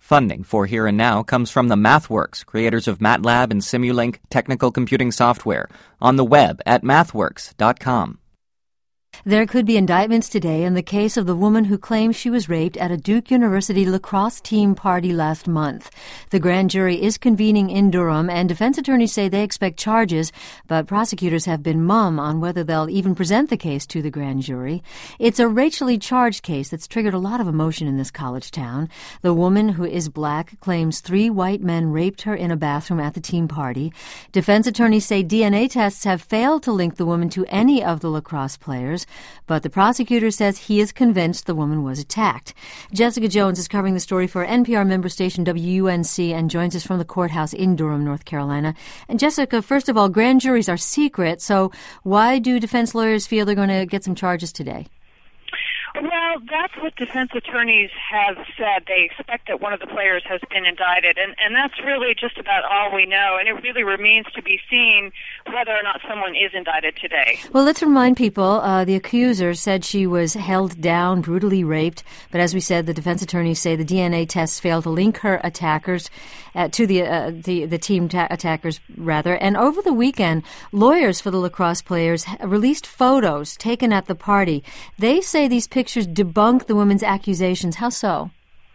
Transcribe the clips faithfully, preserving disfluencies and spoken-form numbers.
Funding for Here and Now comes from the MathWorks, creators of MATLAB and Simulink technical computing software, on the web at mathworks dot com. There could be indictments today in the case of the woman who claims she was raped at a Duke University lacrosse team party last month. The grand jury is convening in Durham, and defense attorneys say they expect charges, but prosecutors have been mum on whether they'll even present the case to the grand jury. It's a racially charged case that's triggered a lot of emotion in this college town. The woman, who is black, claims three white men raped her in a bathroom at the team party. Defense attorneys say D N A tests have failed to link the woman to any of the lacrosse players, but the prosecutor says he is convinced the woman was attacked. Jessica Jones is covering the story for N P R member station W U N C and joins us from the courthouse in Durham, North Carolina. And Jessica, first of all, grand juries are secret, so why do defense lawyers feel they're going to get some charges today? Well, that's what defense attorneys have said. They expect that one of the players has been indicted, and, and that's really just about all we know, and it really remains to be seen whether or not someone is indicted today. Well, let's remind people, uh, the accuser said she was held down, brutally raped, but as we said, the defense attorneys say the D N A tests failed to link her attackers uh, to the, uh, the the team ta- attackers, rather. And over the weekend, lawyers for the lacrosse players released photos taken at the party. They say these pictures debunk the woman's accusations. How so?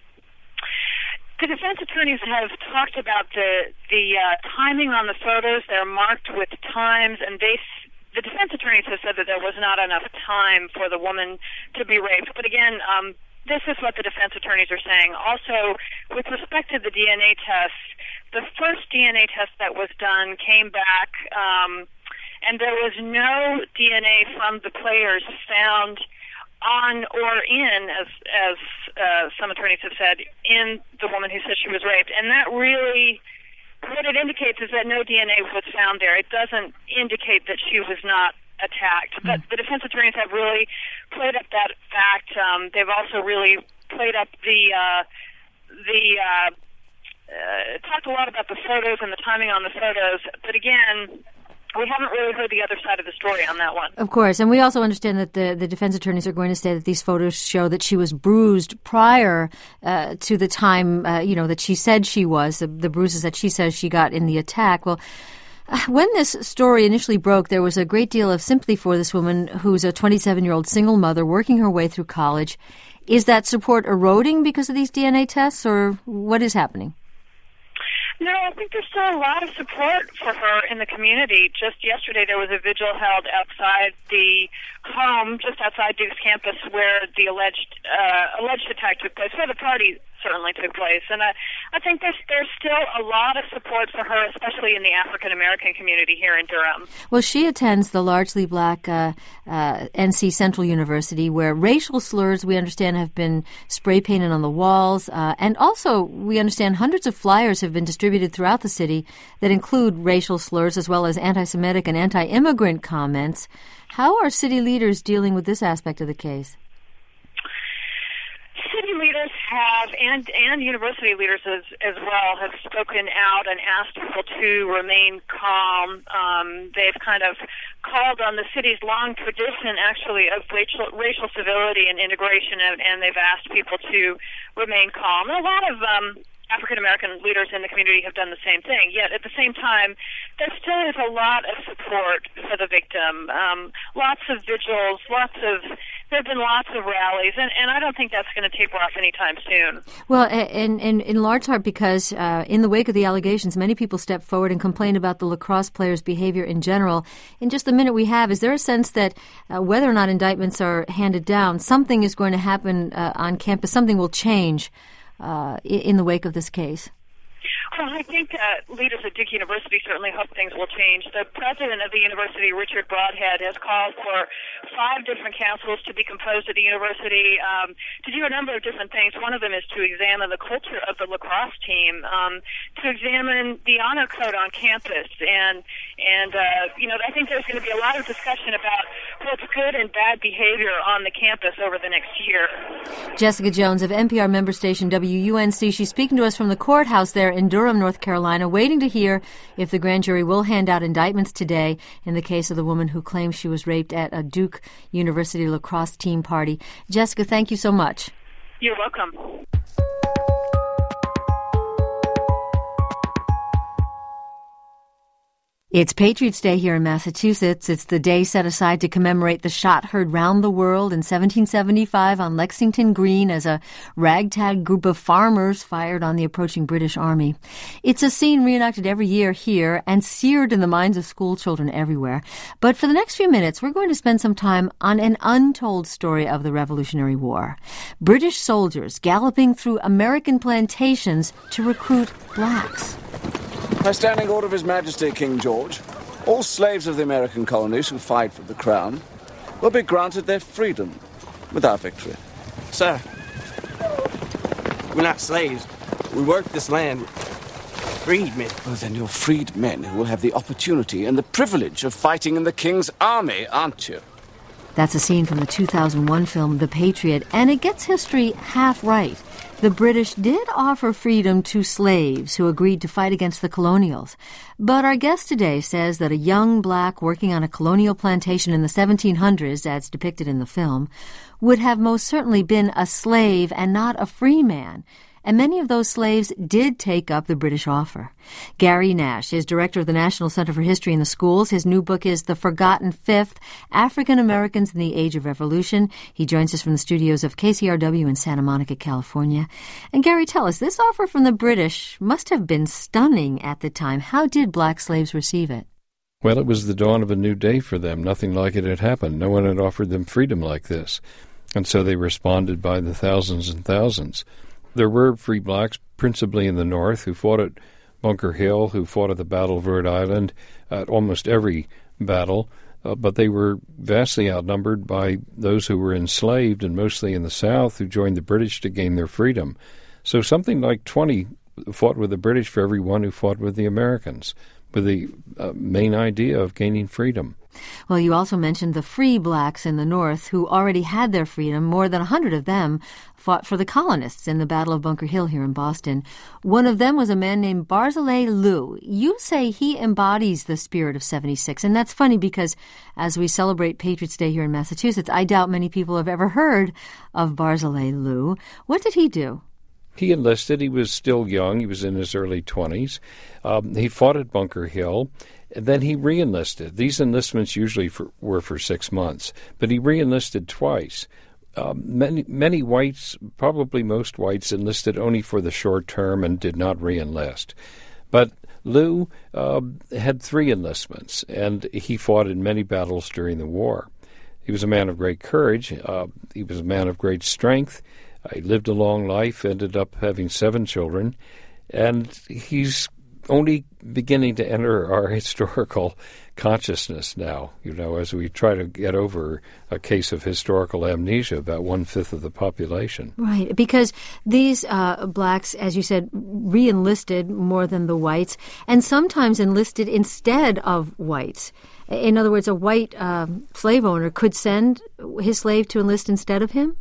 The defense attorneys have talked about the the uh, timing on the photos. They're marked with times, and they the defense attorneys have said that there was not enough time for the woman to be raped. But again, um, this is what the defense attorneys are saying. Also, with respect to the D N A test, the first D N A test that was done came back, um, and there was no D N A from the players found on or in, as as uh, some attorneys have said, in the woman who said she was raped. And that really, what it indicates is that no D N A was found there. It doesn't indicate that she was not attacked. But the defense attorneys have really played up that fact. Um, they've also really played up the, uh, the uh, uh, talked a lot about the photos and the timing on the photos. But again, we haven't really heard the other side of the story on that one. Of course, and we also understand that the, the defense attorneys are going to say that these photos show that she was bruised prior uh, to the time, uh, you know, that she said she was, the, the bruises that she says she got in the attack. Well, uh, when this story initially broke, there was a great deal of sympathy for this woman who's a twenty-seven-year-old single mother working her way through college. Is that support eroding because of these D N A tests, or what is happening? No, I think there's still a lot of support for her in the community. Just yesterday, there was a vigil held outside the home, just outside Duke's campus, where the alleged uh, alleged attack took place, where the party certainly took place. And I, I think there's there's still a lot of support for her, especially in the African American community here in Durham. Well, she attends the largely black uh, uh, N C Central University, where racial slurs, we understand, have been spray painted on the walls, uh, and also we understand hundreds of flyers have been distributed throughout the city that include racial slurs as well as anti-Semitic and anti-immigrant comments. How are city leaders dealing with this aspect of the case? City leaders have, and and university leaders as as well, have spoken out and asked people to remain calm. Um, they've kind of called on the city's long tradition, actually, of racial, racial civility and integration, and, and they've asked people to remain calm. And a lot of um, African American leaders in the community have done the same thing. Yet at the same time, there still is a lot of support for the victim. Um, lots of vigils, lots of there have been lots of rallies, and, and I don't think that's going to taper off anytime soon. Well, and, and in large part because uh, in the wake of the allegations, many people stepped forward and complained about the lacrosse players' behavior in general. In just the minute we have, is there a sense that uh, whether or not indictments are handed down, something is going to happen uh, on campus, something will change uh, in the wake of this case? Well, I think uh, leaders at Duke University certainly hope things will change. The president of the university, Richard Broadhead, has called for five different councils to be composed at the university um, to do a number of different things. One of them is to examine the culture of the lacrosse team, um, to examine the honor code on campus, and and uh, you know I think there's going to be a lot of discussion about what's good and bad behavior on the campus over the next year. Jessica Jones of N P R member station W U N C. She's speaking to us from the courthouse there in Durham, North Carolina, waiting to hear if the grand jury will hand out indictments today in the case of the woman who claims she was raped at a Duke University lacrosse team party. Jessica, thank you so much. You're welcome. It's Patriots' Day here in Massachusetts. It's the day set aside to commemorate the shot heard round the world in seventeen seventy-five on Lexington Green as a ragtag group of farmers fired on the approaching British Army. It's a scene reenacted every year here and seared in the minds of school children everywhere. But for the next few minutes, we're going to spend some time on an untold story of the Revolutionary War. British soldiers galloping through American plantations to recruit blacks. By standing order of His Majesty King George, all slaves of the American colonies who fight for the crown will be granted their freedom with our victory. Sir, we're not slaves. We work this land. Freedmen. Well, then you're freed men who will have the opportunity and the privilege of fighting in the King's army, aren't you? That's a scene from the two thousand one film The Patriot, and it gets history half right. The British did offer freedom to slaves who agreed to fight against the colonials. But our guest today says that a young black working on a colonial plantation in the seventeen hundreds, as depicted in the film, would have most certainly been a slave and not a free man. And many of those slaves did take up the British offer. Gary Nash is director of the National Center for History in the Schools. His new book is The Forgotten Fifth, African Americans in the Age of Revolution. He joins us from the studios of K C R W in Santa Monica, California. And Gary, tell us, this offer from the British must have been stunning at the time. How did black slaves receive it? Well, it was the dawn of a new day for them. Nothing like it had happened. No one had offered them freedom like this. And so they responded by the thousands and thousands. There were free blacks, principally in the North, who fought at Bunker Hill, who fought at the Battle of Rhode Island, at almost every battle, uh, but they were vastly outnumbered by those who were enslaved, and mostly in the South, who joined the British to gain their freedom. So something like twenty fought with the British for every one who fought with the Americans, with the uh, main idea of gaining freedom. Well, you also mentioned the free blacks in the North who already had their freedom. More than a hundred of them fought for the colonists in the Battle of Bunker Hill here in Boston. One of them was a man named Barzillai Lou. You say he embodies the spirit of seventy-six, and that's funny because as we celebrate Patriots' Day here in Massachusetts, I doubt many people have ever heard of Barzillai Lou. What did he do? He enlisted. He was still young. He was in his early twenties. Um, he fought at Bunker Hill. And then he re-enlisted. These enlistments usually for, were for six months, but he re-enlisted twice. Um, many, many whites, probably most whites, enlisted only for the short term and did not re-enlist. But Lou uh, had three enlistments, and he fought in many battles during the war. He was a man of great courage. Uh, he was a man of great strength. Uh, he lived a long life, ended up having seven children, and he's only beginning to enter our historical consciousness now, you know, as we try to get over a case of historical amnesia, about one-fifth of the population. Right, because these uh, blacks, as you said, re-enlisted more than the whites, and sometimes enlisted instead of whites. In other words, a white uh, slave owner could send his slave to enlist instead of him?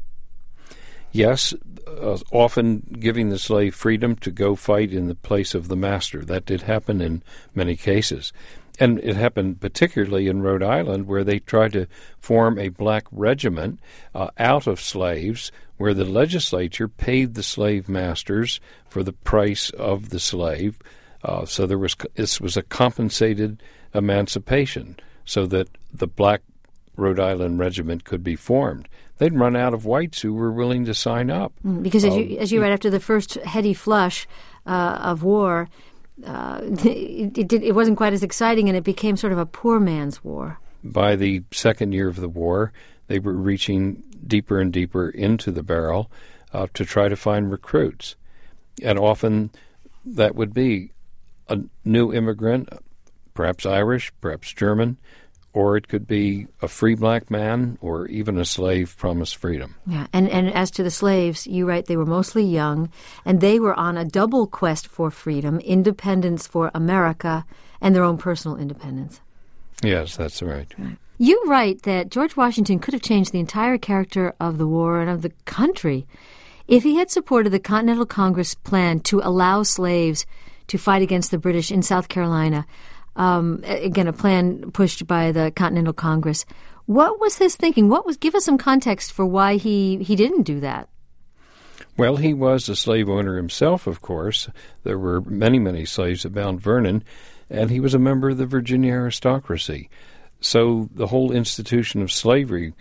Yes, uh, often giving the slave freedom to go fight in the place of the master. That did happen in many cases. And it happened particularly in Rhode Island, where they tried to form a black regiment uh, out of slaves, where the legislature paid the slave masters for the price of the slave. Uh, so there was this was a compensated emancipation, so that the black Rhode Island regiment could be formed. They'd run out of whites who were willing to sign up. Because as um, you, as you read, after the first heady flush uh, of war, uh, it, it, it wasn't quite as exciting, and it became sort of a poor man's war. By the second year of the war, they were reaching deeper and deeper into the barrel uh, to try to find recruits. And often that would be a new immigrant, perhaps Irish, perhaps German, or it could be a free black man or even a slave promised freedom. Yeah, and, and as to the slaves, you write they were mostly young, and they were on a double quest for freedom, independence for America, and their own personal independence. Yes, that's right. right. You write that George Washington could have changed the entire character of the war and of the country if he had supported the Continental Congress plan to allow slaves to fight against the British in South Carolina. Um, again, a plan pushed by the Continental Congress. What was his thinking? What was? Give us some context for why he, he didn't do that. Well, he was a slave owner himself, of course. There were many, many slaves at Mount Vernon, and he was a member of the Virginia aristocracy. So the whole institution of slavery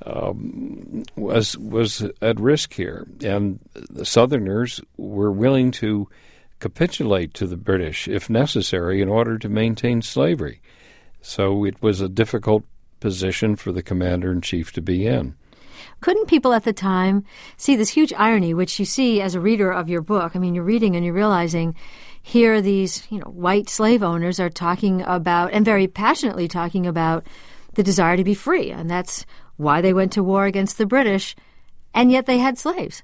um, was was at risk here, and the Southerners were willing to capitulate to the British, if necessary, in order to maintain slavery. So it was a difficult position for the commander-in-chief to be in. Couldn't people at the time see this huge irony, which you see as a reader of your book? I mean, you're reading and you're realizing here these, you know, white slave owners are talking about, and very passionately talking about, the desire to be free, and that's why they went to war against the British, and yet they had slaves.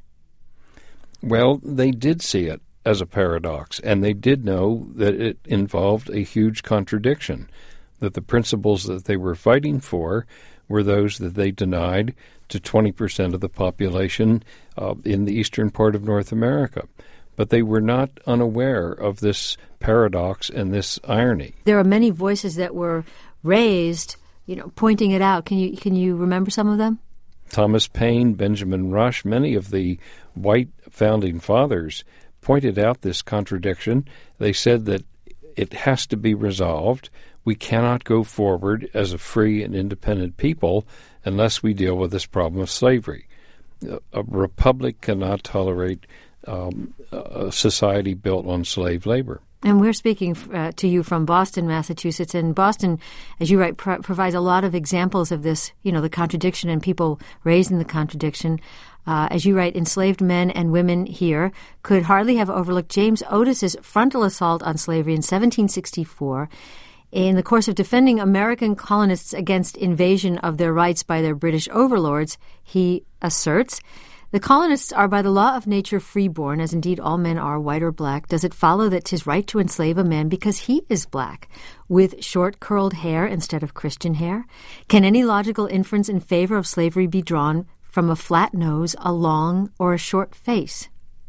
Well, they did see it as a paradox, and they did know that it involved a huge contradiction, that the principles that they were fighting for were those that they denied to twenty percent of the population uh, in the eastern part of North America. But they were not unaware of this paradox and this irony. There are many voices that were raised, you know, pointing it out. Can you can you remember some of them? Thomas Paine, Benjamin Rush, many of the white founding fathers pointed out this contradiction. They said that it has to be resolved. We cannot go forward as a free and independent people unless we deal with this problem of slavery. A republic cannot tolerate um, a society built on slave labor. And we're speaking uh, to you from Boston, Massachusetts. And Boston, as you write, pro- provides a lot of examples of this, you know, the contradiction and people raising the contradiction. Uh, as you write, enslaved men and women here could hardly have overlooked James Otis's frontal assault on slavery in seventeen sixty-four. In the course of defending American colonists against invasion of their rights by their British overlords, he asserts, the colonists are by the law of nature freeborn, as indeed all men are, white or black. Does it follow that 'tis right to enslave a man because he is black, with short curled hair instead of Christian hair? Can any logical inference in favor of slavery be drawn from a flat nose, a long, or a short face?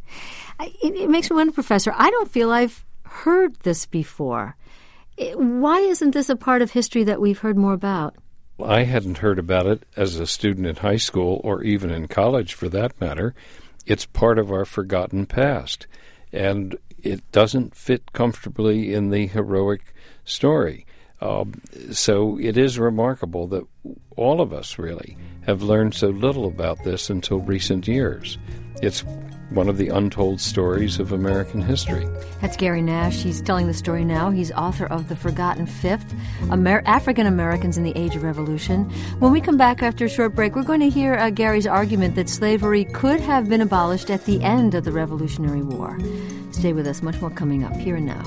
It, it makes me wonder, Professor, I don't feel I've heard this before. Why isn't this a part of history that we've heard more about? I hadn't heard about it as a student in high school or even in college, for that matter. It's part of our forgotten past, and it doesn't fit comfortably in the heroic story. Um, so it is remarkable that all of us really have learned so little about this until recent years. It's one of the untold stories of American history. That's Gary Nash. He's telling the story now. He's author of The Forgotten Fifth, Amer- African Americans in the Age of Revolution. When we come back after a short break, we're going to hear uh, Gary's argument that slavery could have been abolished at the end of the Revolutionary War. Stay with us. Much more coming up here and now.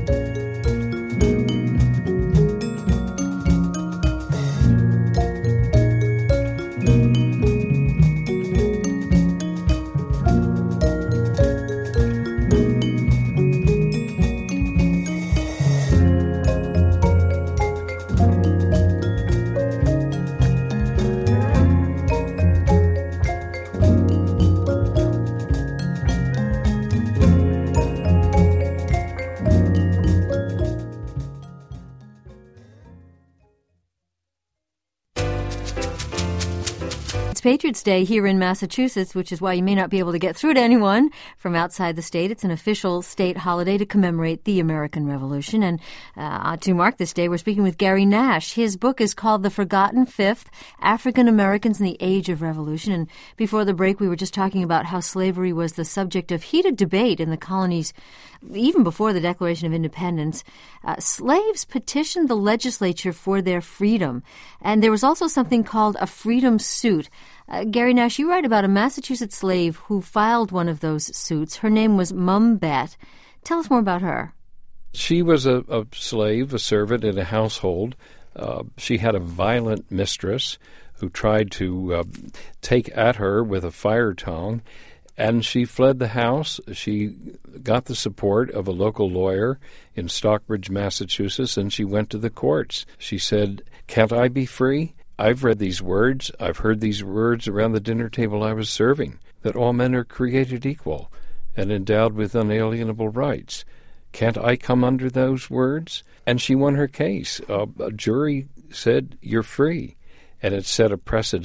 It's Patriots' Day here in Massachusetts, which is why you may not be able to get through to anyone from outside the state. It's an official state holiday to commemorate the American Revolution. And uh, to mark this day, we're speaking with Gary Nash. His book is called The Forgotten Fifth, African Americans in the Age of Revolution. And before the break, we were just talking about how slavery was the subject of heated debate in the colonies even before the Declaration of Independence. Uh, slaves petitioned the legislature for their freedom. And there was also something called a freedom suit. Uh, Gary Nash, you write about a Massachusetts slave who filed one of those suits. Her name was Mum Bet. Tell us more about her. She was a, a slave, a servant in a household. Uh, she had a violent mistress who tried to uh, take at her with a fire tongue, and she fled the house. She got the support of a local lawyer in Stockbridge, Massachusetts, and she went to the courts. She said, "Can't I be free? I've read these words. I've heard these words around the dinner table I was serving, that all men are created equal and endowed with unalienable rights. Can't I come under those words?" And she won her case. Uh, a jury said, "You're free." And it set a precedent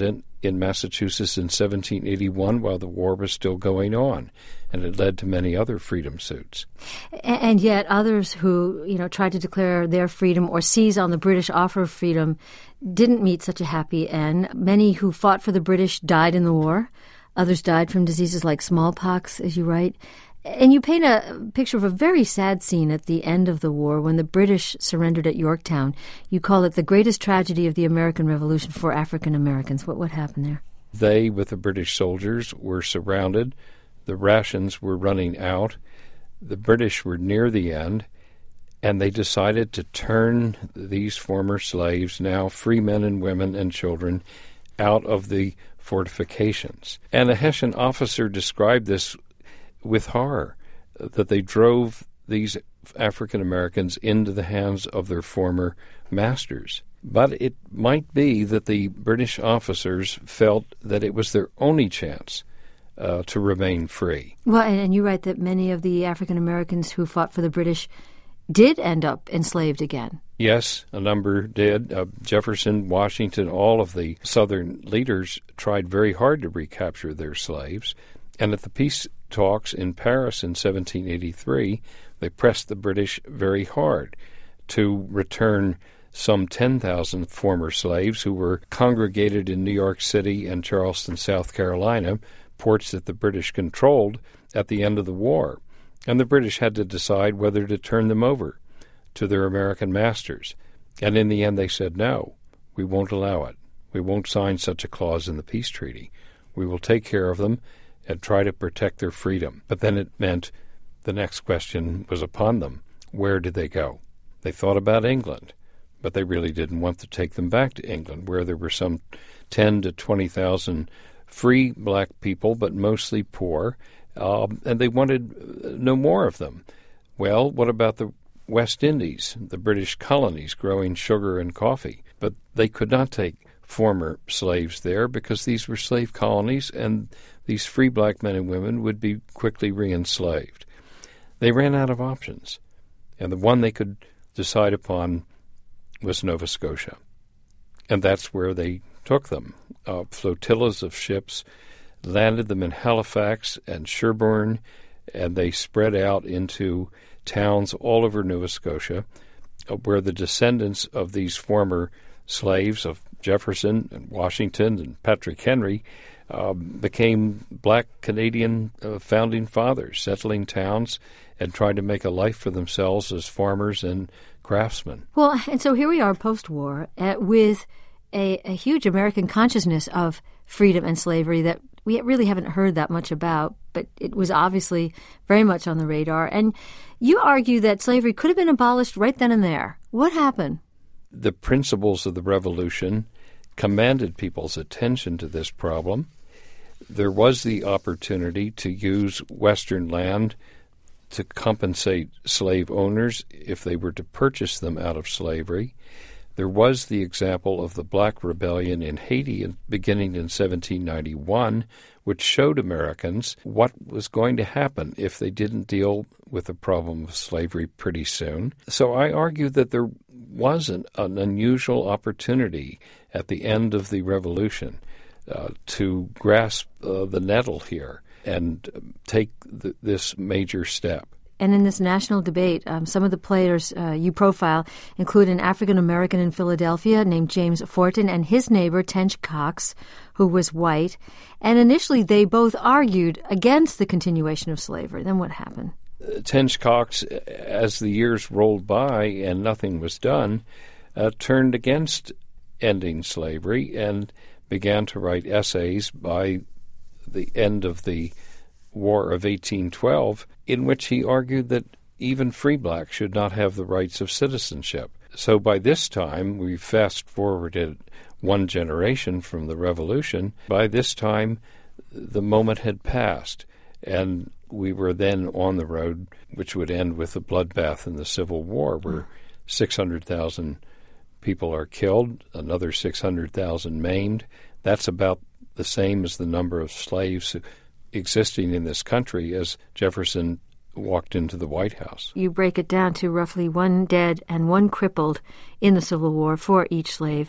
in Massachusetts in seventeen eighty-one while the war was still going on, and it led to many other freedom suits. And yet others who, you know, tried to declare their freedom or seize on the British offer of freedom didn't meet such a happy end. Many who fought for the British died in the war. Others died from diseases like smallpox, as you write. And you paint a picture of a very sad scene at the end of the war when the British surrendered at Yorktown. You call it the greatest tragedy of the American Revolution for African Americans. What, what happened there? They, with the British soldiers, were surrounded. The rations were running out. The British were near the end, and they decided to turn these former slaves, now free men and women and children, out of the fortifications. And a Hessian officer described this with horror, that they drove these African Americans into the hands of their former masters. But it might be that the British officers felt that it was their only chance uh, to remain free. Well, and, and you write that many of the African Americans who fought for the British did end up enslaved again. Yes, a number did. Uh, Jefferson, Washington, all of the Southern leaders tried very hard to recapture their slaves. And at the peace talks in Paris in seventeen eighty-three, they pressed the British very hard to return some ten thousand former slaves who were congregated in New York City and Charleston, South Carolina, ports that the British controlled at the end of the war. And the British had to decide whether to turn them over to their American masters. And in the end they said, no, we won't allow it. We won't sign such a clause in the peace treaty. We will take care of them and try to protect their freedom. But then it meant the next question was upon them. Where did they go? They thought about England, but they really didn't want to take them back to England, where there were some ten to twenty thousand free black people, but mostly poor, uh, and they wanted no more of them. Well, what about the West Indies, the British colonies growing sugar and coffee? But they could not take former slaves there because these were slave colonies, and these free black men and women would be quickly re-enslaved. They ran out of options, and the one they could decide upon was Nova Scotia. And that's where they took them. Uh, flotillas of ships landed them in Halifax and Sherburne, and they spread out into towns all over Nova Scotia, uh, where the descendants of these former slaves of Jefferson and Washington and Patrick Henry uh, became black Canadian uh, founding fathers, settling towns and trying to make a life for themselves as farmers and craftsmen. Well, and so here we are post-war uh, with a, a huge American consciousness of freedom and slavery that we really haven't heard that much about, but it was obviously very much on the radar. And you argue that slavery could have been abolished right then and there. What happened? The principles of the Revolution commanded people's attention to this problem. There was the opportunity to use Western land to compensate slave owners if they were to purchase them out of slavery. There was the example of the Black Rebellion in Haiti beginning in seventeen ninety-one, which showed Americans what was going to happen if they didn't deal with the problem of slavery pretty soon. So I argue that there was an, an unusual opportunity at the end of the Revolution uh, to grasp uh, the nettle here and take th- this major step. And in this national debate, um, some of the players uh, you profile include an African-American in Philadelphia named James Fortin and his neighbor, Tench Coxe, who was white. And initially, they both argued against the continuation of slavery. Then what happened? Uh, Tench Coxe, as the years rolled by and nothing was done, uh, turned against ending slavery and began to write essays by the end of the War of eighteen twelve, in which he argued that even free blacks should not have the rights of citizenship. So by this time, we fast-forwarded one generation from the Revolution. By this time, the moment had passed, and we were then on the road, which would end with the bloodbath in the Civil War, where six hundred thousand people are killed, another six hundred thousand maimed. That's about the same as the number of slaves who existing in this country as Jefferson walked into the White House. You break it down to roughly one dead and one crippled in the Civil War for each slave.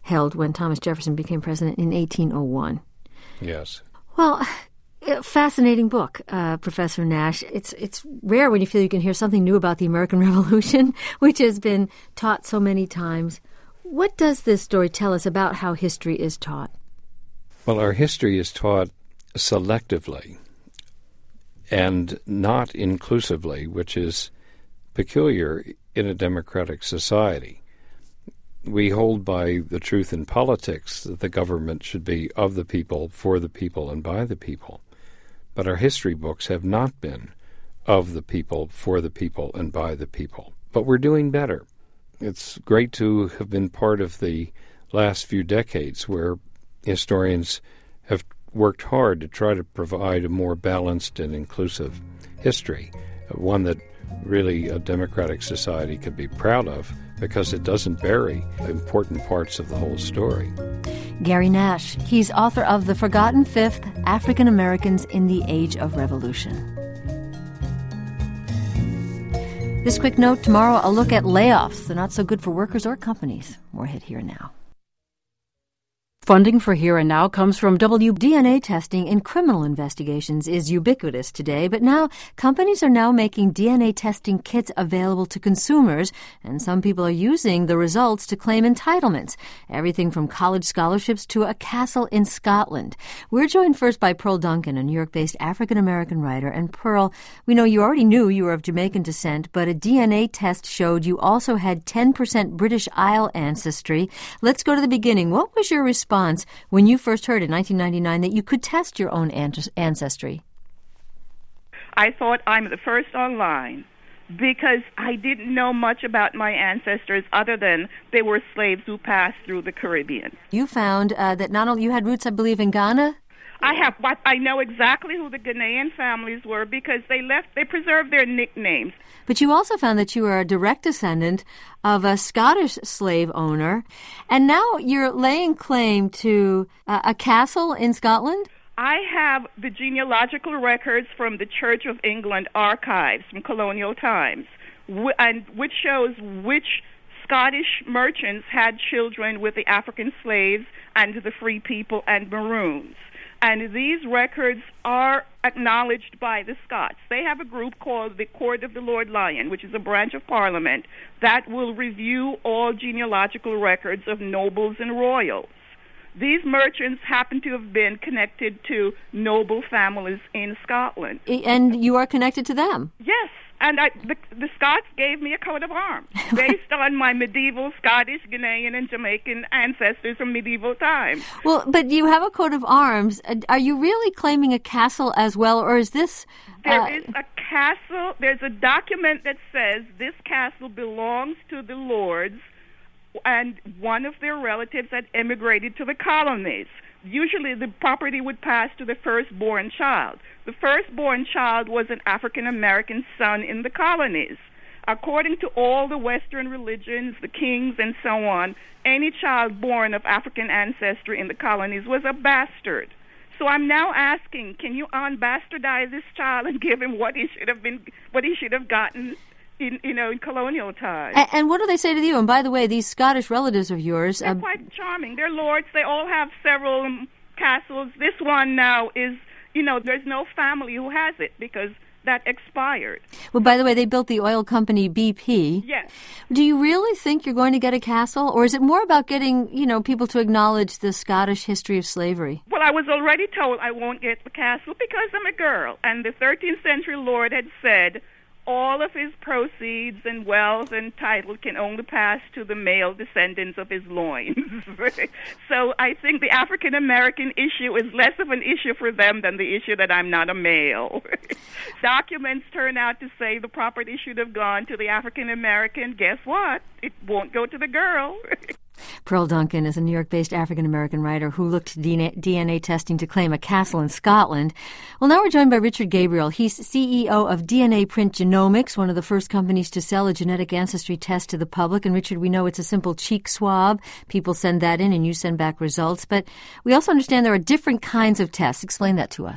held when Thomas Jefferson became president in eighteen oh one. Yes. Well, fascinating book, uh, Professor Nash. It's it's rare when you feel you can hear something new about the American Revolution, which has been taught so many times. What does this story tell us about how history is taught? Well, our history is taught selectively and not inclusively, which is peculiar in a democratic society. We hold by the truth in politics that the government should be of the people, for the people, and by the people. But our history books have not been of the people, for the people, and by the people. But we're doing better. It's great to have been part of the last few decades where historians have worked hard to try to provide a more balanced and inclusive history, one that really a democratic society can be proud of because it doesn't bury important parts of the whole story. Gary Nash. He's author of The Forgotten Fifth, African Americans in the Age of Revolution. This quick note, tomorrow a look at layoffs. They're not so good for workers or companies. More hit Here and Now. Funding for Here and Now comes from W. D N A testing in criminal investigations is ubiquitous today, but now companies are now making D N A testing kits available to consumers, and some people are using the results to claim entitlements, everything from college scholarships to a castle in Scotland. We're joined first by Pearl Duncan, a New York-based African-American writer. And Pearl, we know you already knew you were of Jamaican descent, but a D N A test showed you also had ten percent British Isle ancestry. Let's go to the beginning. What was your response when you first heard in nineteen ninety-nine that you could test your own ancestry? I thought I'm the first online because I didn't know much about my ancestors other than they were slaves who passed through the Caribbean. You found uh, that not only you had roots, I believe, in Ghana? I have, but I know exactly who the Ghanaian families were because they left, they preserved their nicknames. But you also found that you were a direct descendant of a Scottish slave owner, and now you're laying claim to uh, a castle in Scotland? I have the genealogical records from the Church of England archives from colonial times, wh- and which shows which Scottish merchants had children with the African slaves and the free people and Maroons. And these records are acknowledged by the Scots. They have a group called the Court of the Lord Lion, which is a branch of Parliament that will review all genealogical records of nobles and royals. These merchants happen to have been connected to noble families in Scotland. And you are connected to them? Yes. And I, the, the Scots gave me a coat of arms based on my medieval Scottish, Ghanaian, and Jamaican ancestors from medieval times. Well, but you have a coat of arms. Are you really claiming a castle as well, or is this... Uh... There is a castle. There's a document that says this castle belongs to the lords, and one of their relatives had emigrated to the colonies. Usually the property would pass to the firstborn child. The firstborn child was an African-American son in the colonies. According to all the Western religions, the kings and so on, any child born of African ancestry in the colonies was a bastard. So I'm now asking, can you unbastardize this child and give him what he should have been, what he should have gotten in, you know, in colonial times? And, and what do they say to you? And by the way, these Scottish relatives of yours... They're uh, quite charming. They're lords. They all have several um, castles. This one now is, you know, there's no family who has it because that expired. Well, by the way, they built the oil company B P. Yes. Do you really think you're going to get a castle? Or is it more about getting, you know, people to acknowledge the Scottish history of slavery? Well, I was already told I won't get the castle because I'm a girl. And the thirteenth century lord had said all of his proceeds and wealth and title can only pass to the male descendants of his loins. So I think the African-American issue is less of an issue for them than the issue that I'm not a male. Documents turn out to say the property should have gone to the African-American. Guess what? It won't go to the girl. Pearl Duncan is a New York-based African-American writer who looked to D N A testing to claim a castle in Scotland. Well, now we're joined by Richard Gabriel. He's C E O of D N A Print Genomics, one of the first companies to sell a genetic ancestry test to the public. And Richard, we know it's a simple cheek swab. People send that in and you send back results. But we also understand there are different kinds of tests. Explain that to us.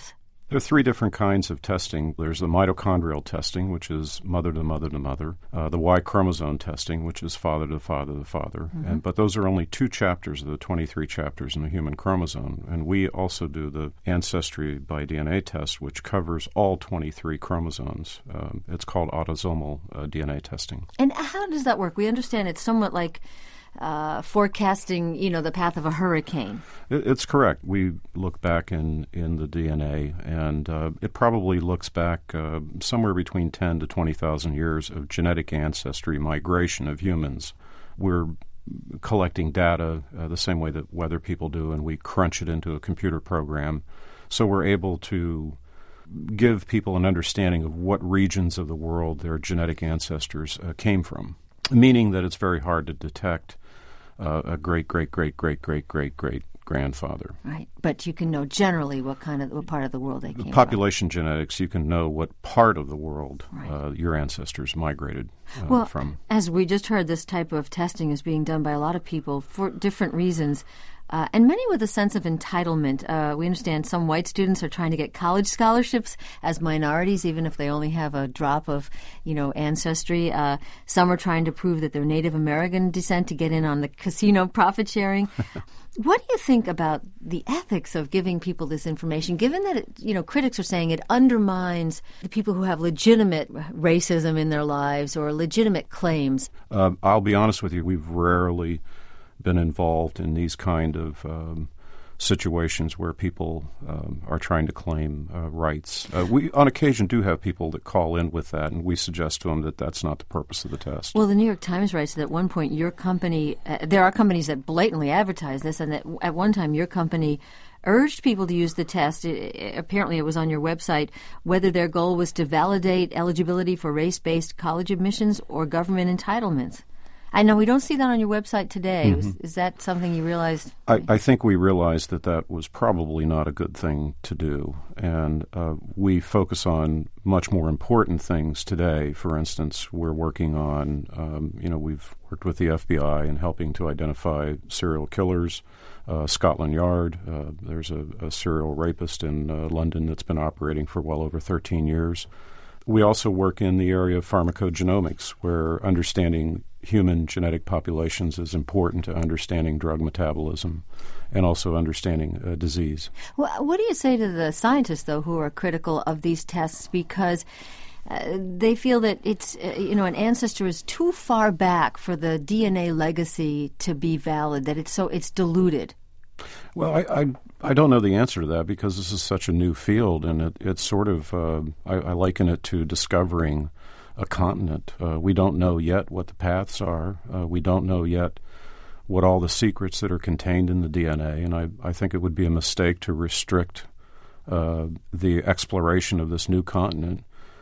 There are three different kinds of testing. There's the mitochondrial testing, which is mother to mother to mother, uh, the Y chromosome testing, which is father to father to father. Mm-hmm. And, but those are only two chapters of the twenty-three chapters in the human chromosome. And we also do the ancestry by D N A test, which covers all twenty-three chromosomes. Um, it's called autosomal uh, D N A testing. And how does that work? We understand it's somewhat like Uh, forecasting, you know, the path of a hurricane. It's correct. We look back in, in the D N A, and uh, it probably looks back uh, somewhere between ten to twenty thousand years of genetic ancestry migration of humans. We're collecting data uh, the same way that weather people do, and we crunch it into a computer program. So we're able to give people an understanding of what regions of the world their genetic ancestors uh, came from, meaning that it's very hard to detect Uh, a great, great, great, great, great, great, great grandfather. Right, but you can know generally what kind of what part of the world they came Population from. Genetics, you can know what part of the world right. uh, your ancestors migrated uh, well, from. As we just heard, this type of testing is being done by a lot of people for different reasons. Uh, and many with a sense of entitlement. Uh, we understand some white students are trying to get college scholarships as minorities, even if they only have a drop of, you know, ancestry. Uh, some are trying to prove that they're Native American descent to get in on the casino profit sharing. What do you think about the ethics of giving people this information, given that, it, you know, critics are saying it undermines the people who have legitimate racism in their lives or legitimate claims? Uh, I'll be honest with you, we've rarely been involved in these kind of um, situations where people um, are trying to claim uh, rights. Uh, we, on occasion, do have people that call in with that, and we suggest to them that that's not the purpose of the test. Well, the New York Times writes that at one point your company, uh, there are companies that blatantly advertise this, and that at one time your company urged people to use the test. It, it, apparently it was on your website, whether their goal was to validate eligibility for race-based college admissions or government entitlements. I know we don't see that on your website today. Mm-hmm. Is, is that something you realized? I, I think we realized that that was probably not a good thing to do. And uh, we focus on much more important things today. For instance, we're working on, um, you know, we've worked with the F B I in helping to identify serial killers. Uh, Scotland Yard, uh, there's a, a serial rapist in uh, London that's been operating for well over thirteen years. We also work in the area of pharmacogenomics, where understanding human genetic populations is important to understanding drug metabolism and also understanding uh, disease. Well, what do you say to the scientists, though, who are critical of these tests because uh, they feel that it's, uh, you know, an ancestor is too far back for the D N A legacy to be valid, that it's so it's diluted? Well, I, I I don't know the answer to that because this is such a new field, and it, it's sort of uh, I, I liken it to discovering a continent. Uh, we don't know yet what the paths are. Uh, we don't know yet what all the secrets that are contained in the D N A, and I, I think it would be a mistake to restrict uh, the exploration of this new continent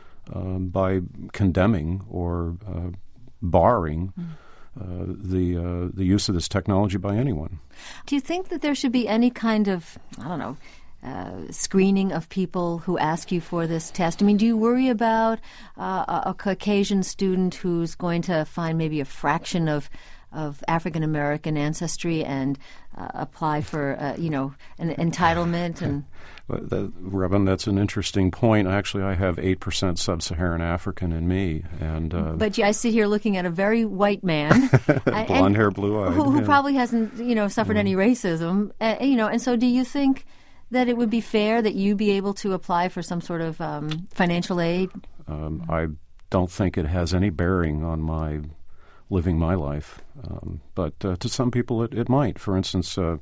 um, by condemning or uh, barring mm. Uh, the uh, the use of this technology by anyone. Do you think that there should be any kind of, I don't know, uh, screening of people who ask you for this test? I mean, do you worry about uh, a, a Caucasian student who's going to find maybe a fraction of of African American ancestry and uh, apply for, uh, you know, an entitlement? And that, Robin, that's an interesting point. Actually, I have eight percent sub-Saharan African in me, and uh, but yeah, I sit here looking at a very white man, blonde hair, blue eyed, who, who yeah. probably hasn't, you know, suffered mm. any racism, uh, you know. And so, do you think that it would be fair that you be able to apply for some sort of um, financial aid? Um, I don't think it has any bearing on my living my life. Um, but uh, to some people it, it might. For instance, uh,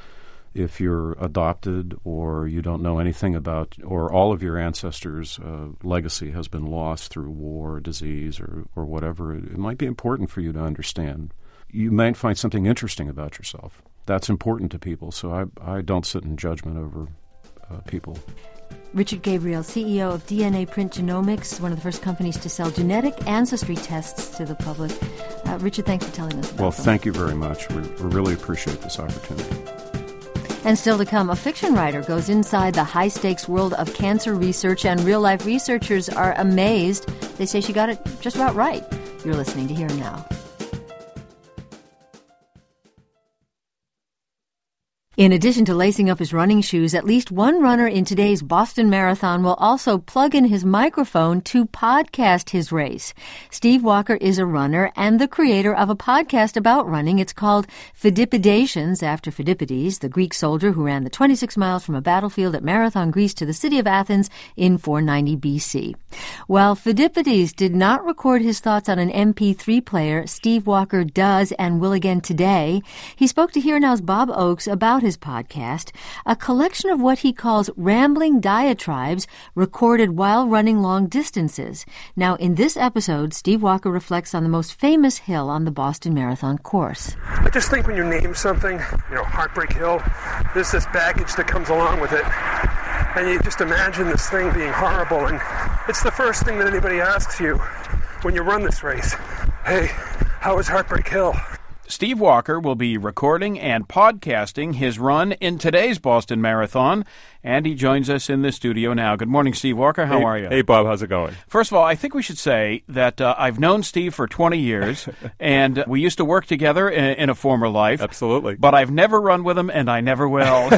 if you're adopted or you don't know anything about, or all of your ancestors' uh, legacy has been lost through war, disease, or, or whatever, it, it might be important for you to understand. You might find something interesting about yourself. That's important to people, so I, I don't sit in judgment over uh, people. Richard Gabriel, C E O of D N A Print Genomics, one of the first companies to sell genetic ancestry tests to the public. Uh, Richard, thanks for telling us about Well, them. Thank you very much. We, we really appreciate this opportunity. And still to come, a fiction writer goes inside the high-stakes world of cancer research, and real-life researchers are amazed. They say she got it just about right. You're listening to Here and Now. In addition to lacing up his running shoes, at least one runner in today's Boston Marathon will also plug in his microphone to podcast his race. Steve Walker is a runner and the creator of a podcast about running. It's called Pheidippidations, after Phidippides, the Greek soldier who ran the twenty-six miles from a battlefield at Marathon, Greece to the city of Athens in four ninety B C. While Phidippides did not record his thoughts on an M P three player, Steve Walker does and will again today. He spoke to Here Now's Bob Oakes about his podcast, a collection of what he calls rambling diatribes recorded while running long distances. Now, in this episode, Steve Walker reflects on the most famous hill on the Boston Marathon course. I just think when you name something, you know, Heartbreak Hill, there's this baggage that comes along with it. And you just imagine this thing being horrible, and it's the first thing that anybody asks you when you run this race. Hey, how was Heartbreak Hill? Steve Walker will be recording and podcasting his run in today's Boston Marathon, and he joins us in the studio now. Good morning, Steve Walker. How hey, are you? Hey, Bob. How's it going? First of all, I think we should say that uh, I've known Steve for twenty years, and we used to work together in, in a former life. Absolutely. But I've never run with him, and I never will.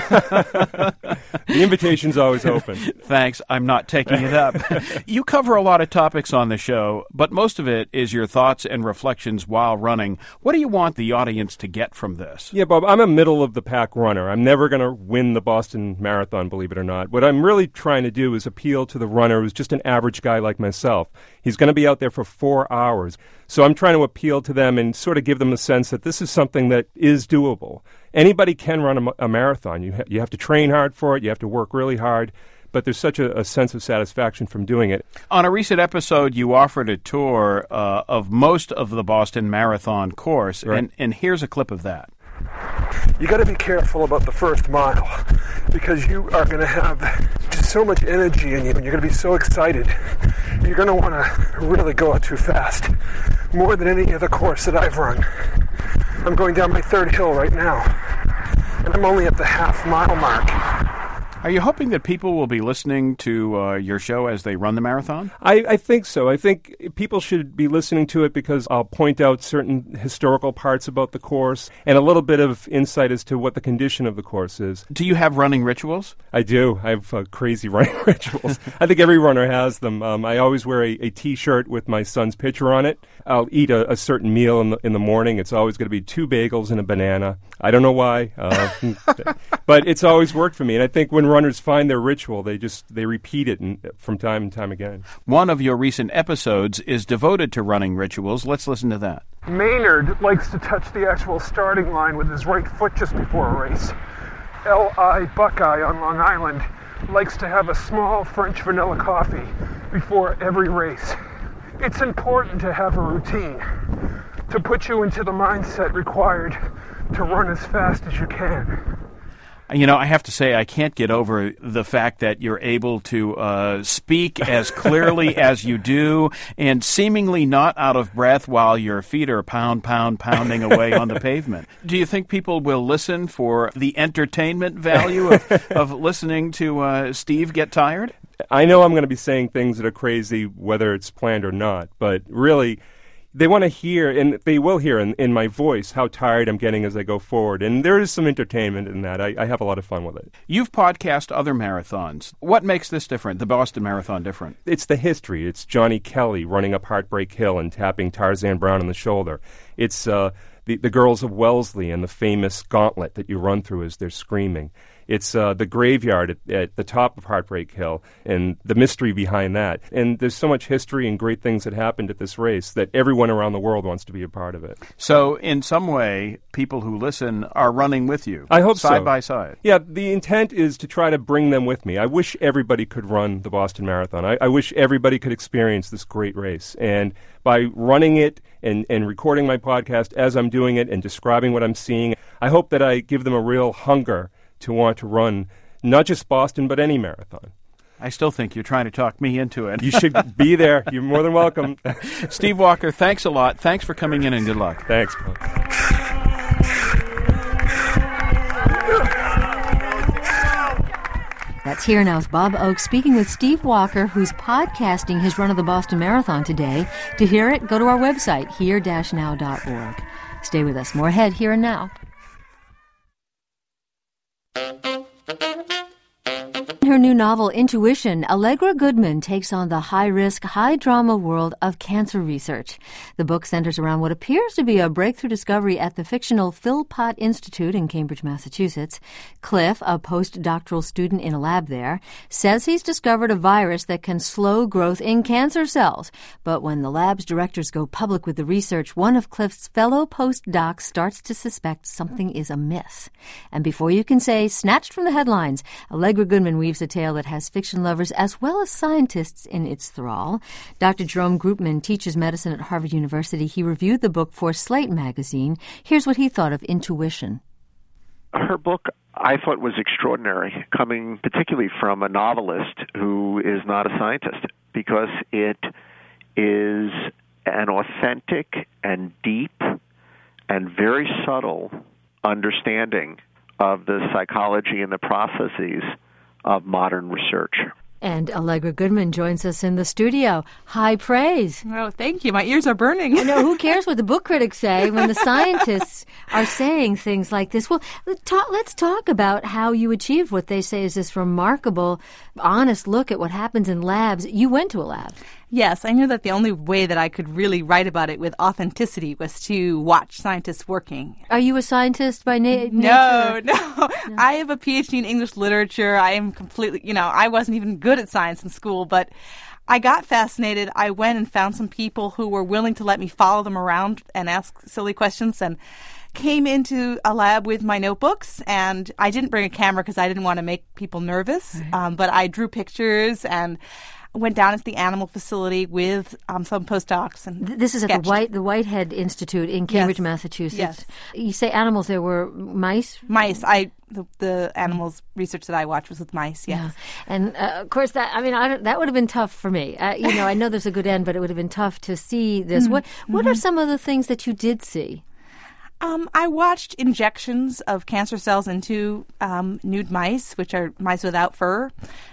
The invitation's always open. Thanks. I'm not taking it up. You cover a lot of topics on the show, but most of it is your thoughts and reflections while running. What do you want the audience to get from this? Yeah, Bob, I'm a middle-of-the-pack runner. I'm never going to win the Boston Marathon, believe it or not. What I'm really trying to do is appeal to the runner who's just an average guy like myself. He's going to be out there for four hours. So I'm trying to appeal to them and sort of give them a sense that this is something that is doable. Anybody can run a, a marathon. You, ha- you have to train hard for it. You have to work really hard. But there's such a, a sense of satisfaction from doing it. On a recent episode, you offered a tour uh, of most of the Boston Marathon course, right. and, and here's a clip of that. You got to be careful about the first mile because you are going to have just so much energy in you and you're going to be so excited. You're going to want to really go out too fast, more than any other course that I've run. I'm going down my third hill right now, and I'm only at the half mile mark. Are you hoping that people will be listening to uh, your show as they run the marathon? I, I think so. I think people should be listening to it because I'll point out certain historical parts about the course and a little bit of insight as to what the condition of the course is. Do you have running rituals? I do. I have uh, crazy running rituals. I think every runner has them. Um, I always wear a, a T-shirt with my son's picture on it. I'll eat a, a certain meal in the, in the morning. It's always going to be two bagels and a banana. I don't know why, uh, but it's always worked for me. And I think when runners find their ritual, they just they repeat it and, from time and time again. One of your recent episodes is devoted to running rituals. Let's listen to that. Maynard likes to touch the actual starting line with his right foot just before a race. L I Buckeye on Long Island likes to have a small French vanilla coffee before every race. It's important to have a routine to put you into the mindset required to run as fast as you can. You know, I have to say, I can't get over the fact that you're able to uh, speak as clearly as you do and seemingly not out of breath while your feet are pound, pound, pounding away on the pavement. Do you think people will listen for the entertainment value of, of listening to uh, Steve get tired? I know I'm going to be saying things that are crazy, whether it's planned or not, but really, they want to hear, and they will hear in, in my voice, how tired I'm getting as I go forward. And there is some entertainment in that. I, I have a lot of fun with it. You've podcast other marathons. What makes this different, the Boston Marathon different? It's the history. It's Johnny Kelly running up Heartbreak Hill and tapping Tarzan Brown on the shoulder. It's uh, the, the girls of Wellesley and the famous gauntlet that you run through as they're screaming. It's uh, the graveyard at, at the top of Heartbreak Hill and the mystery behind that. And there's so much history and great things that happened at this race that everyone around the world wants to be a part of it. So in some way, people who listen are running with you. I hope side so. by side. Yeah, the intent is to try to bring them with me. I wish everybody could run the Boston Marathon. I, I wish everybody could experience this great race. And by running it and, and recording my podcast as I'm doing it and describing what I'm seeing, I hope that I give them a real hunger to want to run not just Boston, but any marathon. I still think you're trying to talk me into it. You should be there. You're more than welcome. Steve Walker, thanks a lot. Thanks for coming in and good luck. Thanks, Paul. That's Here Now's Bob Oakes speaking with Steve Walker, who's podcasting his run of the Boston Marathon today. To hear it, go to our website, here dash now dot org. Stay with us. More ahead, Here and Now. In her new novel, Intuition, Allegra Goodman takes on the high-risk, high-drama world of cancer research. The book centers around what appears to be a breakthrough discovery at the fictional Philpott Institute in Cambridge, Massachusetts. Cliff, a postdoctoral student in a lab there, says he's discovered a virus that can slow growth in cancer cells. But when the lab's directors go public with the research, one of Cliff's fellow postdocs starts to suspect something is amiss. And before you can say, snatched from the headlines, Allegra Goodman weaves a tale that has fiction lovers as well as scientists in its thrall. Doctor Jerome Groopman teaches medicine at Harvard University. He reviewed the book for Slate magazine. Here's what he thought of Intuition. Her book, I thought, was extraordinary, coming particularly from a novelist who is not a scientist, because it is an authentic and deep and very subtle understanding of the psychology and the processes of modern research. And Allegra Goodman joins us in the studio. High praise. Oh, thank you. My ears are burning. I know. Who cares what the book critics say when the scientists are saying things like this? Well, talk, let's talk about how you achieved what they say is this remarkable, honest look at what happens in labs. You went to a lab. Yes, I knew that the only way that I could really write about it with authenticity was to watch scientists working. Are you a scientist by na- nature? No, no, no. I have a P H D in English literature. I am completely, you know, I wasn't even good at science in school, but I got fascinated. I went and found some people who were willing to let me follow them around and ask silly questions, and came into a lab with my notebooks. And I didn't bring a camera because I didn't want to make people nervous, right. um, but I drew pictures and went down into the animal facility with um, some postdocs. And this is sketched. at the White the Whitehead Institute in Cambridge, yes. Massachusetts. Yes. You say animals. There were mice. Mice. I the, the animals research that I watched was with mice. Yes. Yeah. And uh, of course, that I mean, I that would have been tough for me. Uh, you know, I know there's a good end, but it would have been tough to see this. Mm-hmm. What What mm-hmm. are some of the things that you did see? Um, I watched injections of cancer cells into um, nude mice, which are mice without fur.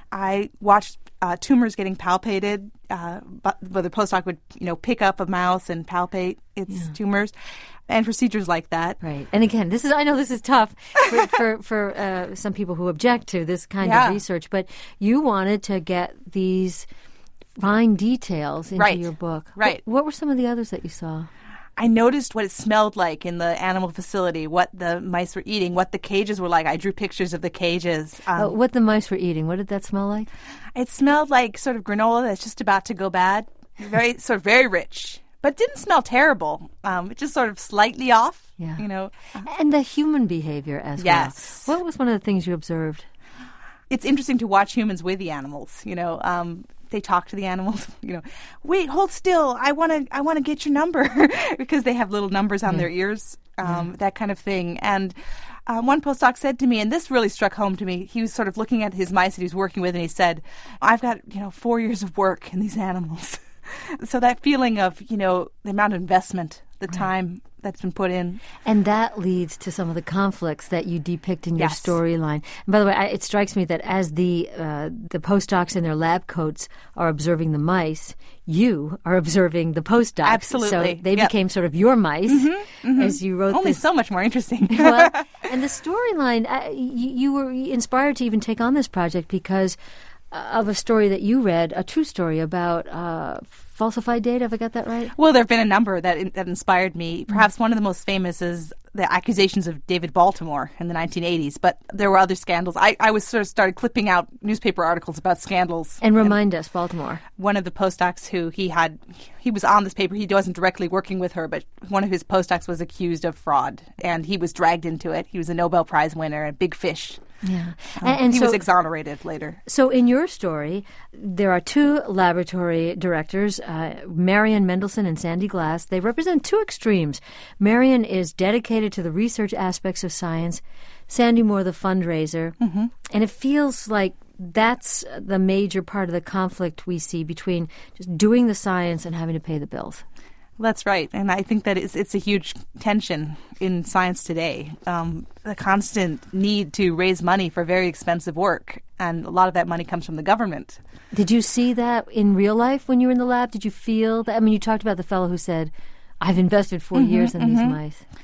I watched uh, tumors getting palpated, uh, but, but the postdoc would, you know, pick up a mouse and palpate its yeah. tumors, and procedures like that. Right. And again, this is I know this is tough for for, for uh, some people who object to this kind yeah. of research, but you wanted to get these fine details into right. your book. Right. What, what were some of the others that you saw? I noticed what it smelled like in the animal facility, what the mice were eating, what the cages were like. I drew pictures of the cages. Um, uh, what the mice were eating. What did that smell like? It smelled like sort of granola that's just about to go bad. Very sort of very rich, but didn't smell terrible. Um, it just sort of slightly off. Yeah. You know, and the human behavior as yes. well. What was one of the things you observed? It's interesting to watch humans with the animals. You know. Um, They talk to the animals, you know, wait, hold still. I want to I want to get your number because they have little numbers on yeah. their ears, um, yeah. that kind of thing. And um, one postdoc said to me, and this really struck home to me, he was sort of looking at his mice that he was working with, and he said, I've got, you know, four years of work in these animals. So that feeling of, you know, the amount of investment, the right. time that's been put in. And that leads to some of the conflicts that you depict in your yes. storyline. And by the way, I, it strikes me that as the uh, the postdocs in their lab coats are observing the mice, you are observing the postdocs. Absolutely. So they yep. became sort of your mice mm-hmm, mm-hmm. as you wrote Only this. so much more interesting. Well, and the storyline, uh, you, you were inspired to even take on this project because of a story that you read, a true story about uh, falsified data. Have I got that right? Well, there have been a number that that inspired me. Perhaps mm-hmm. one of the most famous is the accusations of David Baltimore in the nineteen eighties. But there were other scandals. I, I was sort of started clipping out newspaper articles about scandals. And remind and us, Baltimore. One of the postdocs who he had, he was on this paper. He wasn't directly working with her, but one of his postdocs was accused of fraud, and he was dragged into it. He was a Nobel Prize winner, a big fish. Yeah. Um, and, and he so, was exonerated later. So in your story, there are two laboratory directors, uh, Marian Mendelsohn and Sandy Glass. They represent two extremes. Marian is dedicated to the research aspects of science, Sandy more the fundraiser. Mm-hmm. And it feels like that's the major part of the conflict we see between just doing the science and having to pay the bills. That's right. And I think that it's, it's a huge tension in science today. Um, the constant need to raise money for very expensive work. And a lot of that money comes from the government. Did you see that in real life when you were in the lab? Did you feel that? I mean, you talked about the fellow who said, I've invested four mm-hmm, years in mm-hmm. these mice.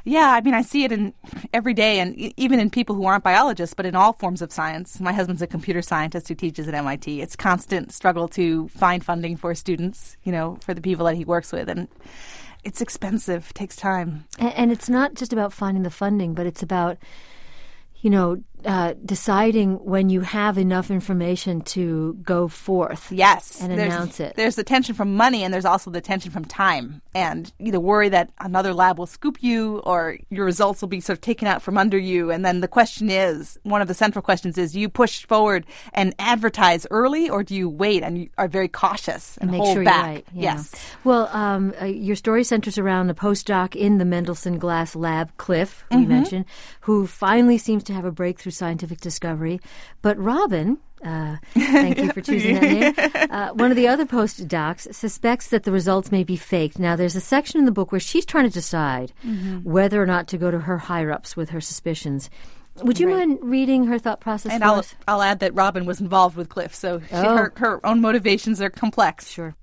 Yeah, I mean, I see it in every day, and e- even in people who aren't biologists, but in all forms of science. My husband's a computer scientist who teaches at M I T. It's constant struggle to find funding for students, you know, for the people that he works with, and it's expensive, takes time. And, and it's not just about finding the funding, but it's about, you know, uh, deciding when you have enough information to go forth. Yes. And there's, announce it. There's the tension from money, and there's also the tension from time. And you know, worry that another lab will scoop you or your results will be sort of taken out from under you. And then the question is, one of the central questions is, do you push forward and advertise early, or do you wait and you are very cautious and, and make hold sure back? You're right. Yeah. Yes. Well, um, uh, your story centers around the postdoc in the Mendelssohn Glass lab, Cliff, who Mm-hmm. we mentioned, who finally seems to have a breakthrough scientific discovery. But Robin, uh, thank you for choosing that name, uh, one of the other postdocs suspects that the results may be faked. Now, there's a section in the book where she's trying to decide Mm-hmm. whether or not to go to her higher-ups with her suspicions. Would you Right. mind reading her thought process And for I'll, us? I'll add that Robin was involved with Cliff, so she, Oh. her, her own motivations are complex. Sure.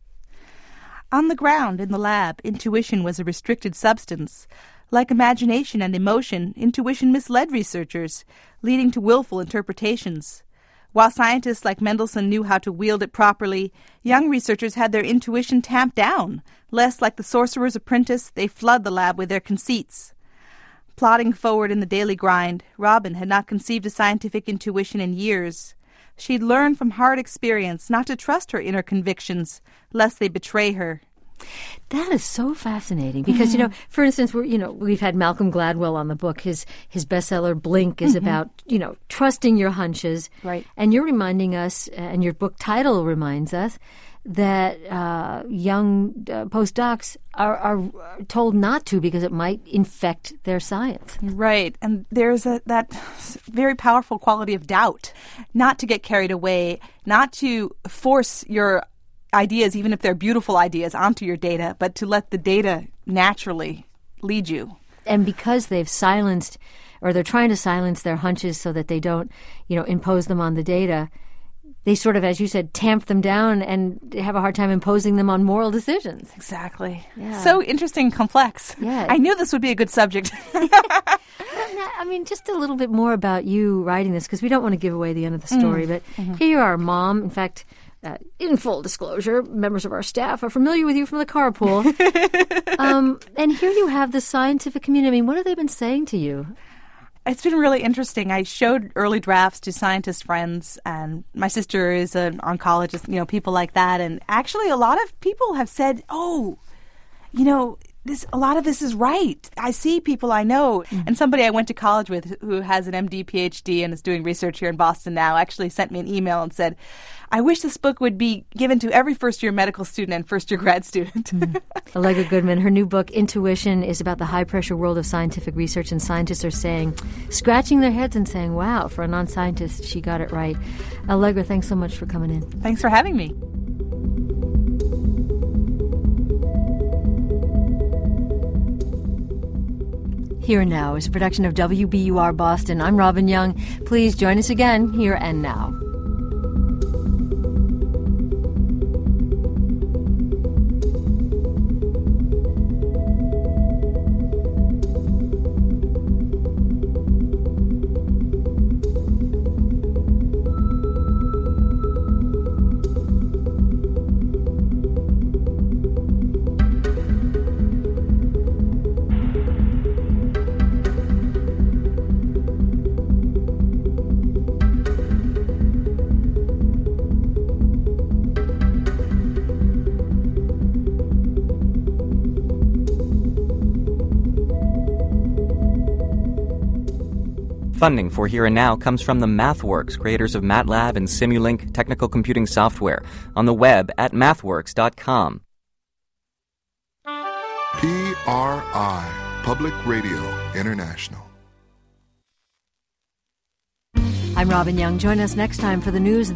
On the ground in the lab, intuition was a restricted substance. Like imagination and emotion, intuition misled researchers, leading to willful interpretations. While scientists like Mendelssohn knew how to wield it properly, young researchers had their intuition tamped down, lest, like the sorcerer's apprentice, they flood the lab with their conceits. Plodding forward in the daily grind, Robin had not conceived a scientific intuition in years. She'd learned from hard experience not to trust her inner convictions, lest they betray her. That is so fascinating because, mm-hmm. you know, for instance, we're, you know, we've had Malcolm Gladwell on the book. His his bestseller, Blink, is mm-hmm. about, you know, trusting your hunches. Right. And you're reminding us, and your book title reminds us, that uh, young uh, postdocs are, are told not to because it might infect their science. Right. And there's a, that very powerful quality of doubt, not to get carried away, not to force your ideas, even if they're beautiful ideas, onto your data, but to let the data naturally lead you. And because they've silenced, or they're trying to silence their hunches so that they don't, you know, impose them on the data, they sort of, as you said, tamp them down and have a hard time imposing them on moral decisions. Exactly. Yeah. So interesting and complex. Yeah. I knew this would be a good subject. I mean, just a little bit more about you writing this, because we don't want to give away the end of the story, mm. but mm-hmm. here you are, Mom. In fact, Uh, in full disclosure, members of our staff are familiar with you from the carpool. um, and here you have the scientific community. I mean, what have they been saying to you? It's been really interesting. I showed early drafts to scientist friends, and my sister is an oncologist, you know, people like that. And actually, a lot of people have said, oh, you know, this, a lot of this is right. I see people I know. Mm-hmm. And somebody I went to college with who has an M D, P H D, and is doing research here in Boston now actually sent me an email and said, I wish this book would be given to every first-year medical student and first-year grad student. mm. Allegra Goodman, her new book, Intuition, is about the high-pressure world of scientific research, and scientists are saying, scratching their heads and saying, wow, for a non-scientist, she got it right. Allegra, thanks so much for coming in. Thanks for having me. Here and Now is a production of W B U R Boston. I'm Robin Young. Please join us again, Here and Now. Funding for Here and Now comes from the MathWorks, creators of MATLAB and Simulink technical computing software, on the web at mathworks dot com. P R I, Public Radio International. I'm Robin Young. Join us next time for the news